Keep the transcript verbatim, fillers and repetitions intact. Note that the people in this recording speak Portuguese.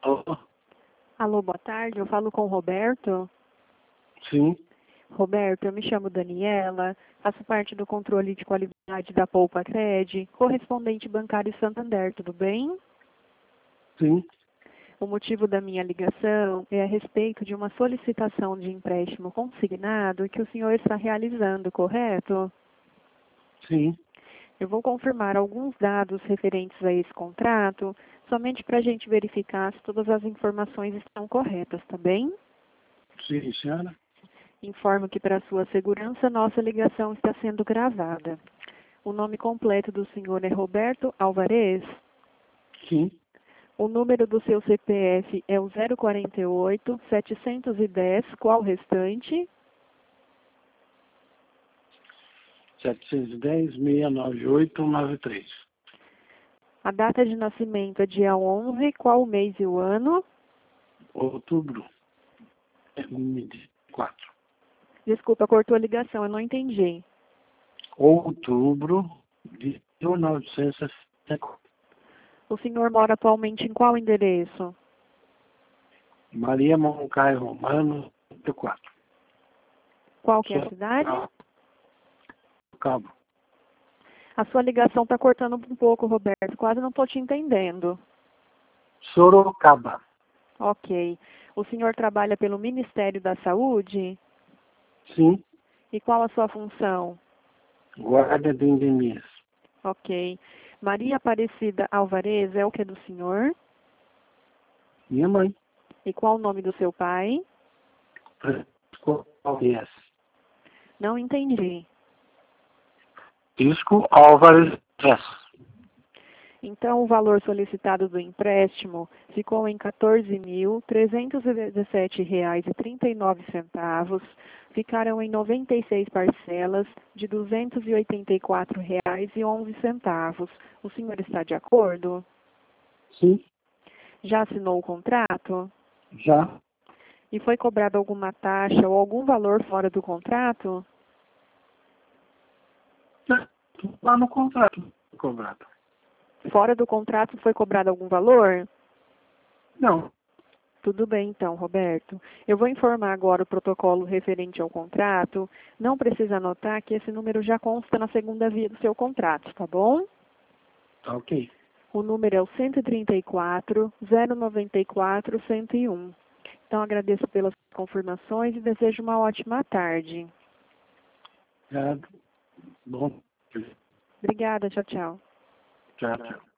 Alô? Alô, boa tarde. Eu falo com o Roberto. Sim, Roberto, eu me chamo Daniela, faço parte do controle de qualidade da Poupa Cred, correspondente bancário Santander, tudo bem? sim, O motivo da minha ligação é a respeito de uma solicitação de empréstimo consignado que o senhor está realizando, correto? sim. Eu vou confirmar alguns dados referentes a esse contrato, somente para a gente verificar se todas as informações estão corretas, tá bem? Sim, senhora? Informo que, para sua segurança, nossa ligação está sendo gravada. O nome completo do senhor é Roberto Alvarez. Sim. O número do seu C P F é o zero quarenta e oito, setecentos e dez. Qual o restante? setecentos e dez, seiscentos e noventa e oito, noventa e três. A data de nascimento é dia onze. Qual o mês e o ano? Outubro. É, quatro. Desculpa, cortou a ligação, eu não entendi. Outubro de mil novecentos e sessenta e quatro. O senhor mora atualmente em qual endereço? Maria Moncaio Romano, trinta e quatro. Qual que é a cidade? Cabo. A sua ligação está cortando um pouco, Roberto. Quase não estou te entendendo. Sorocaba. Ok. O senhor trabalha pelo Ministério da Saúde? Sim. E qual a sua função? Guarda de endemias. Ok. Maria Aparecida Alvarez é o que do senhor? Minha mãe. E qual o nome do seu pai? Francisco Alves. Não entendi. Francisco Álvares S. Então, o valor solicitado do empréstimo ficou em quatorze mil trezentos e dezessete reais e trinta e nove centavos. Ficaram em noventa e seis parcelas de duzentos e oitenta e quatro reais e onze centavos. O senhor está de acordo? Sim. Já assinou o contrato? Já. E foi cobrada alguma taxa ou algum valor fora do contrato? Lá no contrato. Cobrado. Fora do contrato foi cobrado algum valor? Não. Tudo bem, então, Roberto. Eu vou informar agora o protocolo referente ao contrato. Não precisa anotar que esse número já consta na segunda via do seu contrato, tá bom? Tá ok. O número é o cento e trinta e quatro, zero noventa e quatro, cento e um. Então, agradeço pelas confirmações e desejo uma ótima tarde. É, bom. Obrigada, tchau, tchau. Tchau, tchau.